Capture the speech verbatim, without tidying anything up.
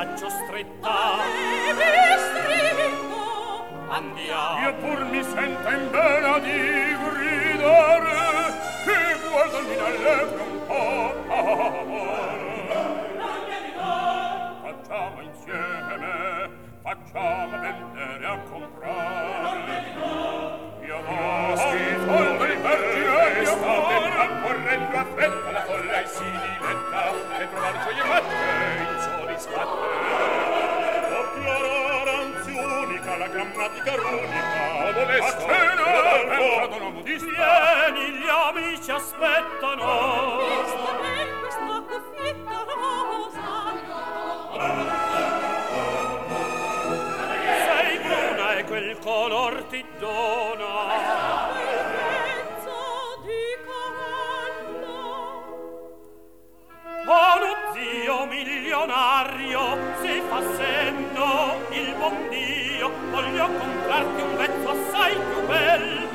braccio stretta. E mi stringo. Andiamo. Io pur mi sento in vena di gridare che guardami nell'ebre un po' amore. Facciamo insieme, facciamo vendere a comprare. Io non soldo il vergine di amore. A correndo a fretta la folla e si diventa e trovar gioie matte insoddisfatte. Oplorare anzi unica la grammatica runica. O modesto, a cena e perdono modista. Vieni, gli amici aspettano. Vista ben questa cuffietta rosa. Sei bruna e quel color ti dona. Bellezza di cavallo. Oh, zio milionario, si fa senno il buon Dio. Voglio comprarti un vezzo assai più bel.